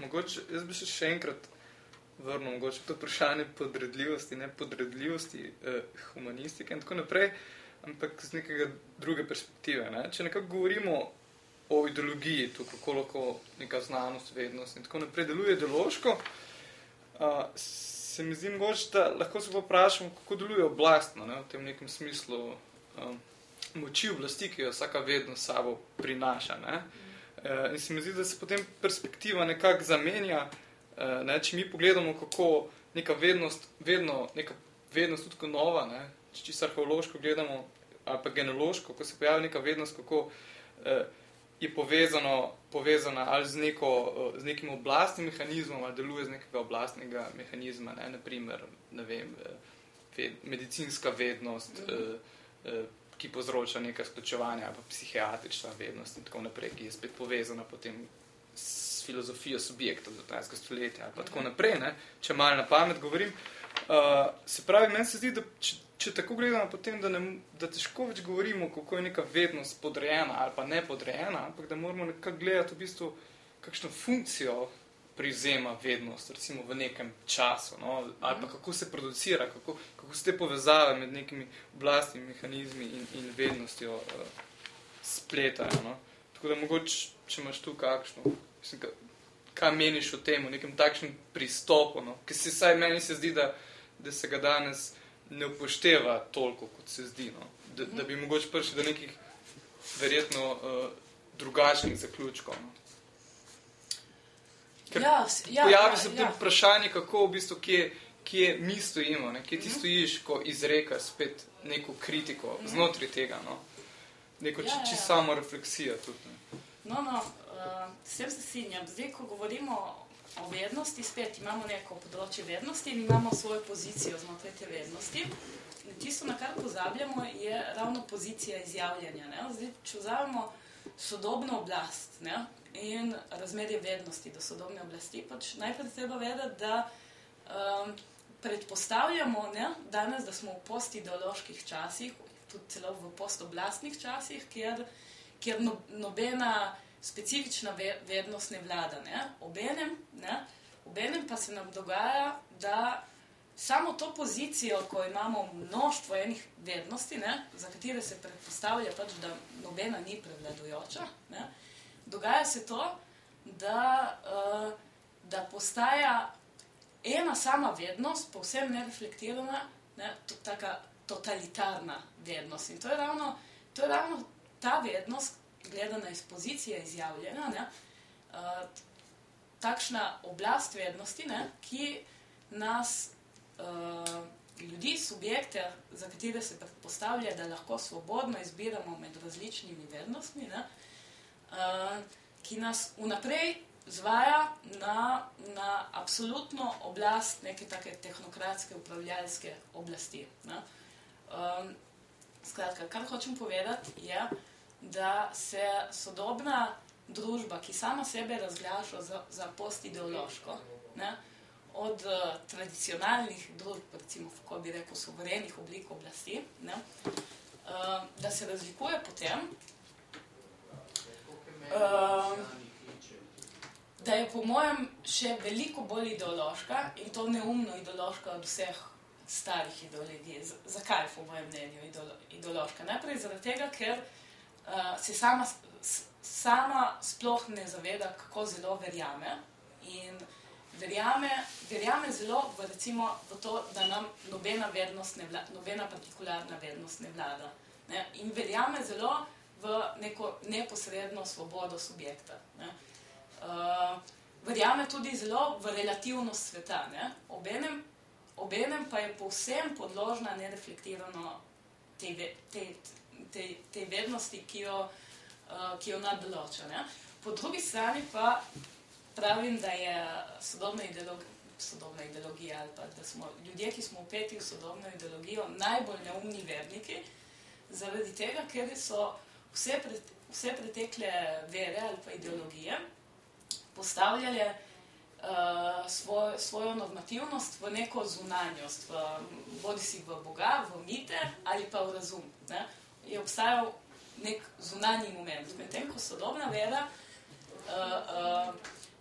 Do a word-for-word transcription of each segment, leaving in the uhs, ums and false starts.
mogoče, jaz bi še, še enkrat vrnil, mogoče to vprašanje podredljivosti, ne podredljivosti eh, humanistike in tako naprej, ampak z nekega druge perspektive. Ne? Če nekako govorimo o ideologiji, to kako lahko neka znanost, vednost in tako naprej deluje ideološko, uh, se mi zdi mogoče, da lahko se poprašamo, kako deluje oblastno, ne? V tem nekem smislu uh, moči oblasti, ki jo vsaka vednost sabo prinaša. Ne? Uh, in se mi zdi, da se potem perspektiva nekako zamenja, uh, ne? Če mi pogledamo, kako neka vednost, vedno, neka vednost tudi nova, ne? Če čisto arheološko gledamo, ali pa genealoško, ko se pojavi neka vednost, kako uh, je povezano, povezana ali z, neko, z nekim oblastnim mehanizmom, ali deluje z nekega oblastnega mehanizma, ne, naprimer, ne vem, ved, medicinska vednost, mm. eh, ki povzroča neka sključevanja, ali pa psihiatrična vednost in tako naprej, ki je spet povezana potem s filozofijo subjektov devetnajstega stoletja, ali pa tako naprej, ne, če malo na pamet govorim. Uh, se pravi, meni se zdi, da če, če tako gledamo potem, da, ne, da težko več govorimo, kako je neka vednost podrejena ali pa ne podrejena, ampak da moramo nekako gledati v bistvu, kakšno funkcijo privzema vednost, recimo v nekem času, no? Ali pa kako se producira, kako, kako se te povezave med nekimi oblastnimi mehanizmi in, in vednostjo uh, spletajo. No? Tako da mogoče, če imaš tu kakšno, mislim, ka, kaj meniš o tem, o nekem takšnem pristopu, no? Ker se saj meni se zdi, da, da se ga danes ne upošteva toliko, kot se zdi, no? Da, da bi mogoče prišli do nekih verjetno uh, drugačnih zaključkov. No? Ker ja, ja, pojavi se potem ja. vprašanje, kako v bistvu, kje, kje mi stojimo, ne? Kje ti mm-hmm. stojiš, ko izrekaš spet neko kritiko mm-hmm. znotraj tega, no? Neko ja, či, či ja. samo refleksija tudi. Ne? No, no, uh, s tem se sinjam. Zdaj, ko govorimo o vednosti, spet imamo neko področje vednosti in imamo svojo pozicijo znotraj te vednosti. In tisto, na kar pozabljamo, je ravno pozicija izjavljanja. Ne? Zdaj, če vzamemo sodobno oblast, ne? In razmerje vednosti do sodobne oblasti, pač najprej treba vedeti, da um, predpostavljamo, ne? Danes, da smo v postideoloških časih, tudi celo v postoblastnih časih, kjer kjer no, nobena specifična vednost ne vlada. Ne? Obenem, ne? Obenem pa se nam dogaja, da samo to pozicijo, ko imamo mnoštvo enih vednosti, ne? Za katere se predpostavlja, pač, da nobena ni prevladujoča, ne? Dogaja se to, da, uh, da postaja ena sama vednost, povsem nereflektirana, ne? Taka totalitarna vednost. In to je ravno, to je ravno ta vednost, gledana iz pozicije izjavljena, ne, uh, takšna oblast vednosti, ne, ki nas, uh, ljudi, subjekte, za katere se predpostavlja, da lahko svobodno izbiramo med različnimi vednostmi, ne, uh, ki nas vnaprej zvaja na, na absolutno oblast neke take tehnokratske upravljalske oblasti. Ne. Uh, skratka, kar hočem povedati, je, da se sodobna družba, ki sama sebe razglaša za, za postideološko, ne, od uh, tradicionalnih družb, recimo, kako bi rekel, suverenih oblik oblasti, ne, uh, da se razlikuje potem, uh, da je po mojem še veliko bolj ideološka in to neumno ideološka od vseh starih ideologij. Z- zakaj po mojem mnenju ideolo- ideološka? Najprej zaradi tega, ker Uh, se sama, s, sama sploh ne zaveda, kako zelo verjame in verjame, verjame zelo v, recimo, v to, da nam nobena vednost ne vlada, nobena partikularna vednost ne vlada. Ne? In verjame zelo v neko neposredno svobodo subjekta. Ne? Uh, verjame tudi zelo v relativnost sveta. Ne? Obenem, obenem pa je povsem podložna nereflektirano te, te, te, te vednosti, ki jo, uh, ki jo nadoloča. Ne? Po drugi strani pa pravim, da je sodobna ideologija, sodobna ideologija ali pa da smo ljudje, ki smo upeti v sodobno ideologijo, najbolj neumni verniki, zaradi tega, ker so vse, pre, vse pretekle vere ali pa ideologije postavljale uh, svoj, svojo normativnost v neko zunanjost, v, bodi si v Boga, v mite ali pa v razum. Ne? Je obstajal nek zunanji moment. Medtem ko sodobna vera uh, uh,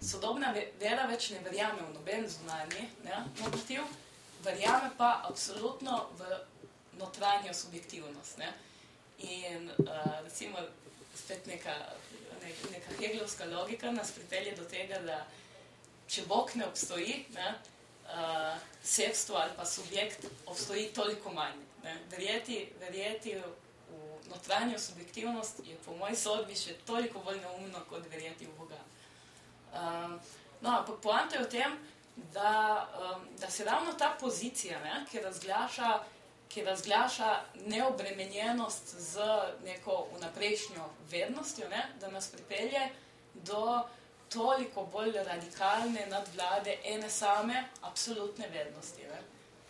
sodobna vera več ne verjame v noben zunanji normativ, verjame pa absolutno v notranjo subjektivnost. Ne? In uh, recimo spet neka, ne, neka hegelovska logika nas pripelje do tega, da če Bog ne obstoji, ne, uh, sebstvo ali pa subjekt obstoji toliko manj. Ne? Verjeti, verjeti v notranjo subjektivnost je po moji sodbi še toliko bolj neumno, kot verjeti v Boga. Um, no, ampak poanta je v tem, da, um, da se ravno ta pozicija, ne, ki razglaša ki razglaša neobremenjenost z neko vnaprejšnjo vednostjo, ne, da nas pripelje do toliko bolj radikalne nadvlade ene same absolutne vednosti. Ne.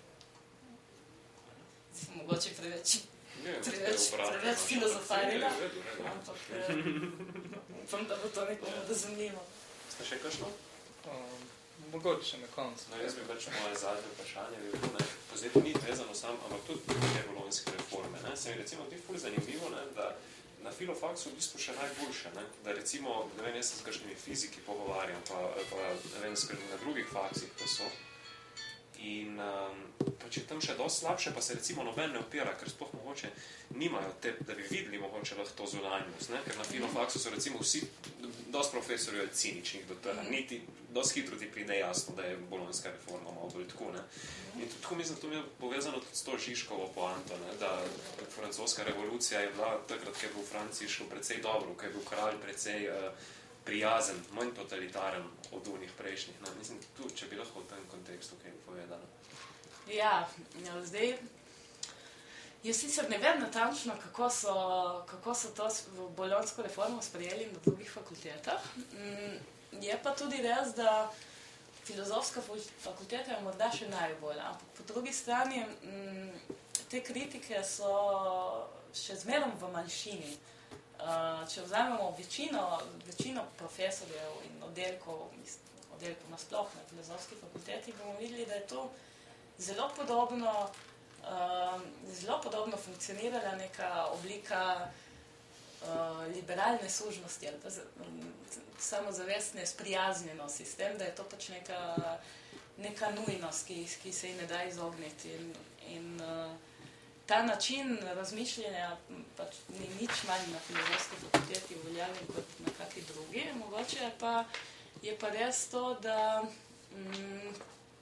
Zdaj, mogoče preveč, preveč, preveč filozofarila, ampak upam, da bo to nekomu razumljivo. Ste še kakšno? Um, mogoče na koncu. No, jaz bi pač moje zadnje vprašanje, ne, pozeti ni vezano sam, ampak tudi te bolonjske reforme. Ne. Se mi recimo ti ful zanimivo, ne, da na filofaksu v bistvu še najboljše, ne, da recimo, ne vem, jaz se s kakšnimi fiziki pogovarjam, pa, pa ne vem, na drugih faksih pa so. In um, pač je tam še dosti slabše, pa se recimo noben ne opira, ker sploh mogoče nimajo te, da bi videli mogoče lahko to zunanjost, ne? Ker na filofaksu so recimo vsi, dosti profesorjev je ciničnih do tega, niti dosti hitro ti pride jasno, da je bolonjska reforma malo bolj tako, ne. In tudi tako mislim, to mi je povezano tudi s to Žižkovo poanto, ne? Da francoska revolucija je bila takrat, ko je bil v Franciji šel precej dobro, ko je bil kralj precej uh, prijazen, manj totalitaren od unih prejšnjih. Ne? Mislim, tu, če bi lahko v tem kontekstu kaj povedala. Ja, zdaj, jaz sicer ne vem natančno, kako so, kako so to bolonjsko reformo sprejeli na drugih fakultetah. Je pa tudi res, da filozofska fakulteta je morda še najbolj, ampak po drugi strani te kritike so še zmerom v manjšini. Uh, če vzamemo večino, večino profesorjev in oddelkov, oddelkov nasploh na filozofski fakulteti, bomo videli, da je to zelo podobno, uh, zelo podobno funkcionirala neka oblika uh, liberalne služnosti ali pa um, samozavestne sprijaznjenosti s tem, da je to pač neka, neka nujnost, ki, ki se ji ne da izogniti. In, in uh, ta način razmišljanja pač ni nič manj na filozofski fakulteti uveljavljen kot na kakšni drugi. Mogoče pa je pa res to, da, mm,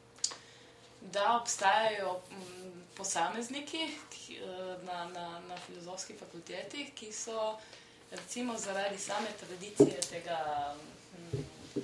da obstajajo mm, posamezniki ki, na, na, na filozofski fakulteti, ki so recimo zaradi same tradicije tega mm,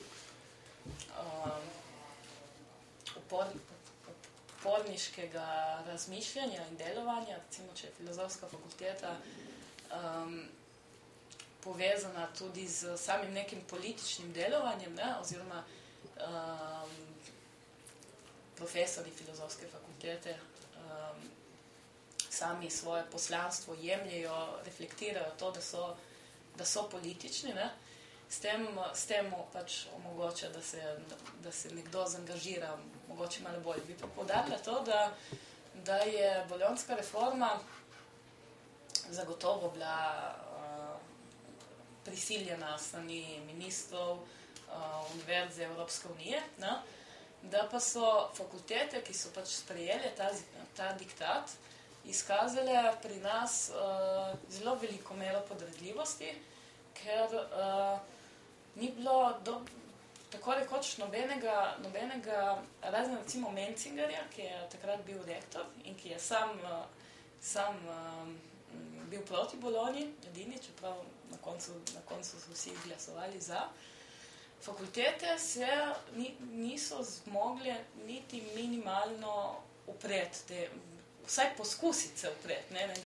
um, upornika, uporniškega razmišljanja in delovanja, recimo, če je filozofska fakulteta um, povezana tudi z samim nekim političnim delovanjem, ne, oziroma um, profesori filozofske fakultete um, sami svoje poslanstvo jemljejo, reflektirajo to, da so, da so politični, ne, s tem, s tem pač omogoča, da se, da se nekdo zangažira mogoče malo bolj. Bi pa poudarila to, da, da je bolonjska reforma zagotovo bila uh, prisiljena strani ministrov uh, Univerze Evropske unije, ne? Da pa so fakultete, ki so pač sprejeli ta, ta diktat, izkazale pri nas uh, zelo veliko mero podredljivosti, ker uh, ni bilo do, tako rekoč nobenega, nobenega razen recimo Mencingerja, ki je takrat bil rektor in ki je sam, uh, sam um, bil proti Bologni, edini, čeprav na koncu, na koncu so vsi glasovali za. Fakultete se ni, niso zmogle niti minimalno upreti, vsaj poskusiti se upreti, ne,